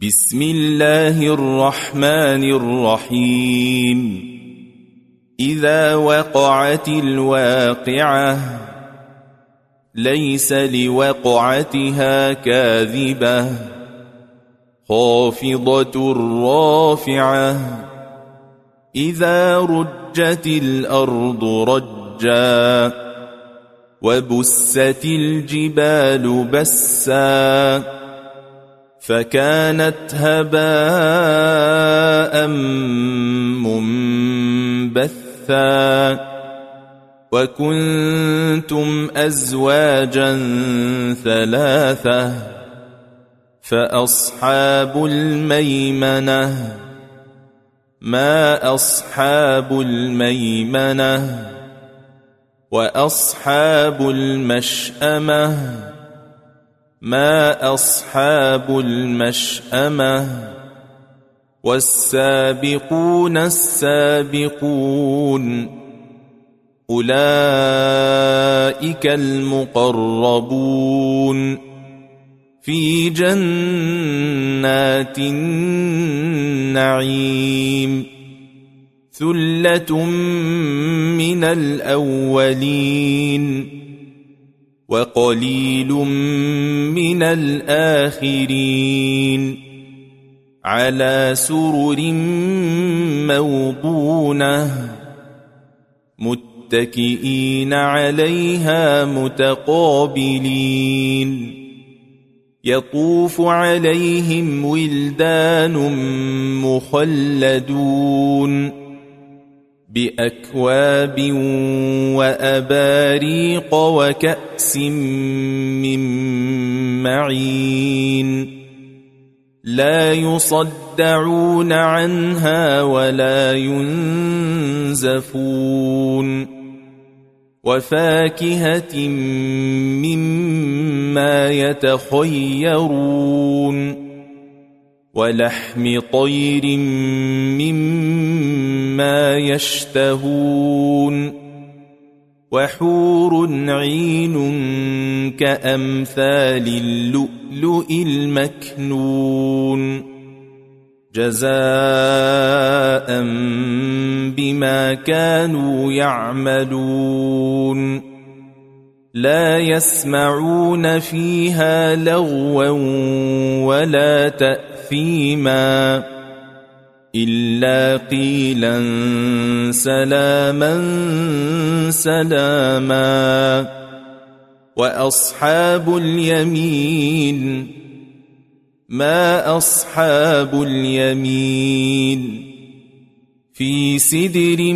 بسم الله الرحمن الرحيم إذا وقعت الواقعة ليس لوقعتها كاذبة خافضة رافعة إذا رجت الأرض رجا وبست الجبال بسا فكانت هباء منبثا وكنتم أزواجا ثلاثة فأصحاب الميمنة ما أصحاب الميمنة وأصحاب المشأمة ما أصحاب المشأمة والسابقون السابقون أولئك المقربون في جنات النعيم ثلة من الأولين وقليل من الآخرين على سرر موضونة متكئين عليها متقابلين يطوف عليهم ولدان مخلدون بأكواب وأباريق وكأس من معين لا يصدعون عنها ولا ينزفون وفاكهة مما يتخيرون ولحم طير مما يشتهون وحور عين كأمثال اللؤلؤ المكنون جزاء بما كانوا يعملون لا يسمعون فيها لغوا ولا تأثيما إلا قيلا سلاما سلاما وأصحاب اليمين ما أصحاب اليمين في سدر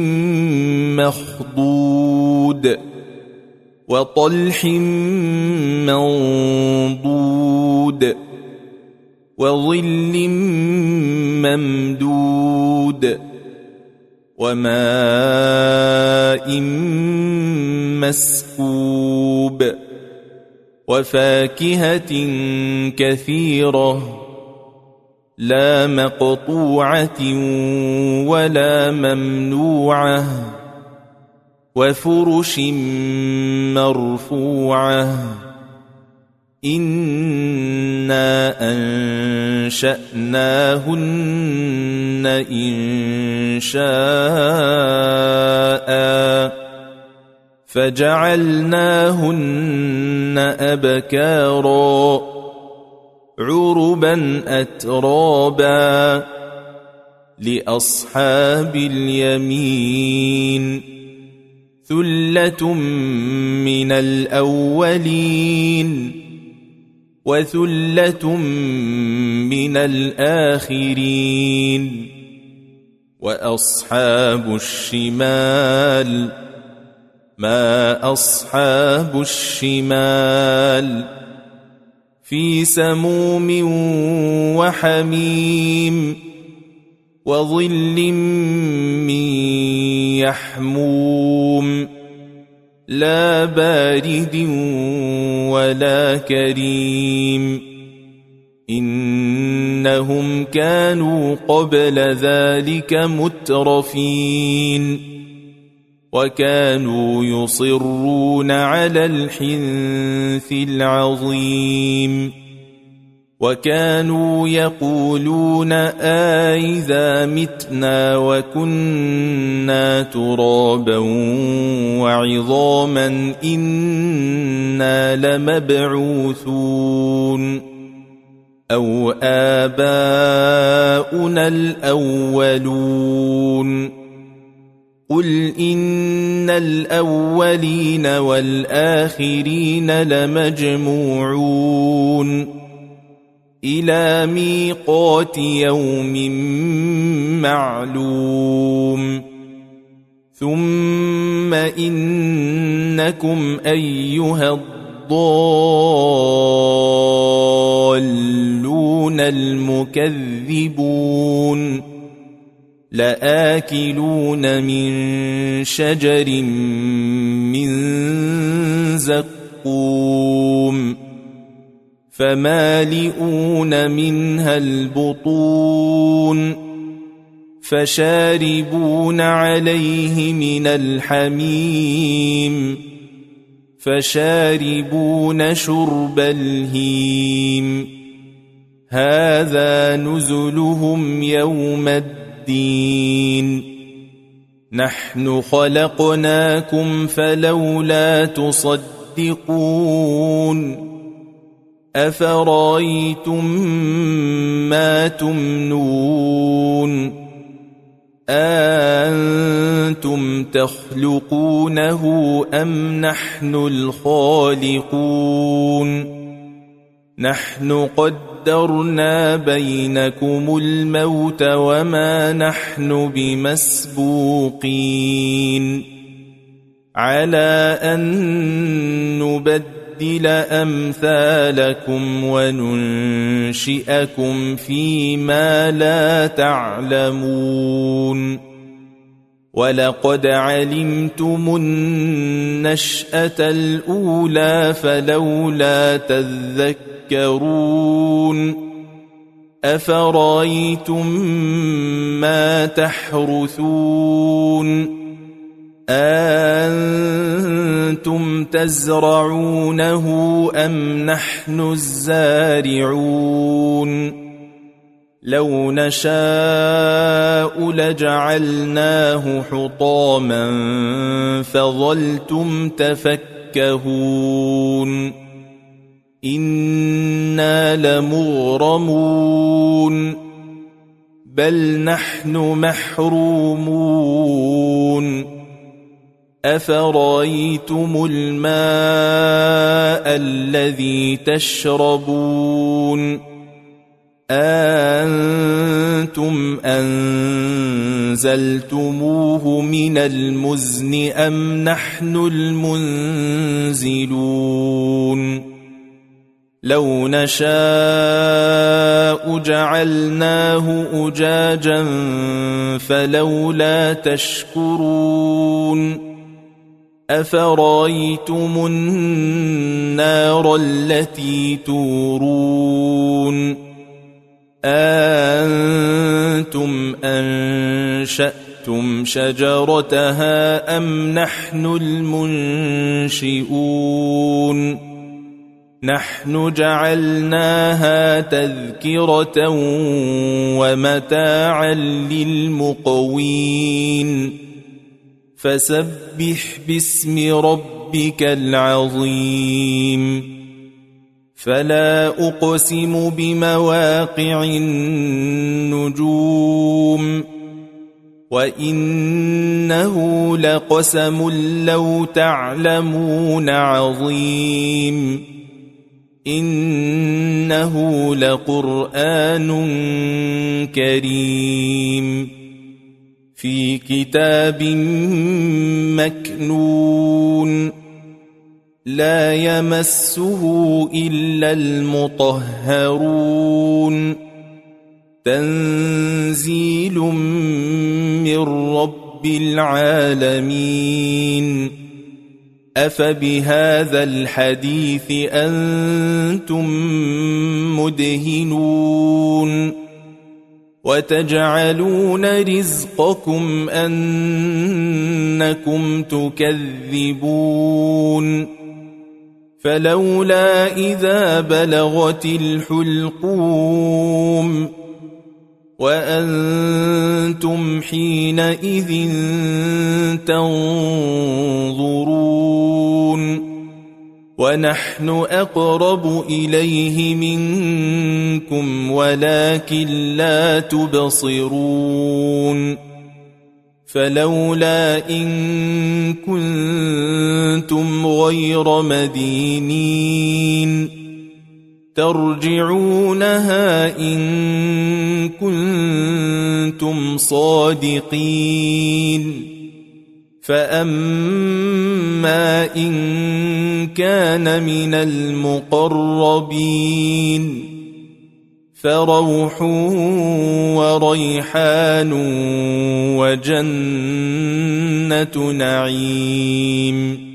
مخضود وطلح منضود وظل ممدود وماء مسكوب وفاكهة كثيرة لا مقطوعة ولا ممنوعة وفرش مرفوعة إنا أنشأناهن إنشاء فجعلناهن أبكارا عربا أترابا لأصحاب اليمين ثلة من الأولين وثلة من الآخرين وأصحاب الشمال ما أصحاب الشمال في سموم وحميم وظل من يحموم لا بارد ولا كريم إنهم كانوا قبل ذلك مترفين وكانوا يصرون على الحنث العظيم وكانوا يقولون أإذا متنا وكنا ترابا وعظاما إنا لمبعوثون أو آباؤنا الأولون قل إن الأولين والآخرين لمجموعون إلى ميقات يوم معلوم ثم إنكم أيها الضالون المكذبون لآكلون من شجر من زقوم فمالئون منها البطون فشاربون عليه من الحميم فشاربون شرب الهيم هذا نزلهم يوم الدين نحن خلقناكم فلولا تصدقون أفرأيتم ما تمنون أأنتم تخلقونه أم نحن الخالقون نحن قدرنا بينكم الموت وما نحن بمسبوقين على أن نبدل أمثالكم وننشئكم فيما لا تعلمون ولقد علمتم النشأة الأولى فلولا تذكرون أفرأيتم ما تحرثون أأنتم تزرعونه أم نحن الزارعون لو نشاء لجعلناه حطاما فظلتم تفكهون إنا لمغرمون بل نحن محرومون أفرأيتم الماء الذي تشربون أأنتم أنزلتموه من المزن أم نحن المنزلون لو نشاء جعلناه أجاجا فلولا تشكرون أفرأيتم النار التي تورون أأنتم أنشأتم شجرتها أم نحن المنشئون نحن جعلناها تذكرة ومتاعا للمقوين فسبح باسم ربك العظيم فلا أقسم بمواقع النجوم وإنه لقسم لو تعلمون عظيم إنه لقرآن كريم في كتاب مكنون لا يمسه إلا المطهرون تنزيل من رب العالمين أفبهذا الحديث أنتم مدهنون وتجعلون رزقكم أنكم تكذبون فلولا إذا بلغت الحلقوم وأنتم حينئذ تنظرون ونحن أقرب إليه منكم ولكن لا تبصرون فلولا إن كنتم غير مدينين ترجعونها إن كنتم صادقين فأما إن كان من المقربين فروح وريحان وجنة نعيم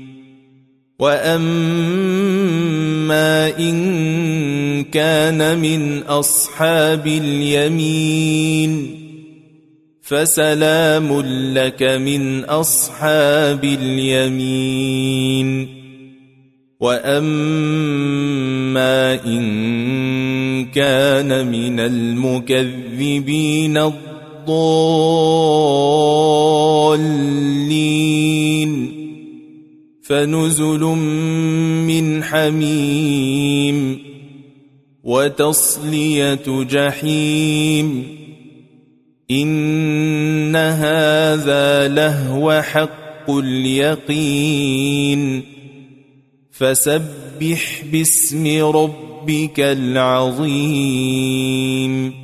وأما إن كان من أصحاب اليمين فسلام لك من أصحاب اليمين وأما إن كان من المكذبين الضالين فنزل من حميم وتصلية جحيم إن هذا لهو حق اليقين فسبح باسم ربك العظيم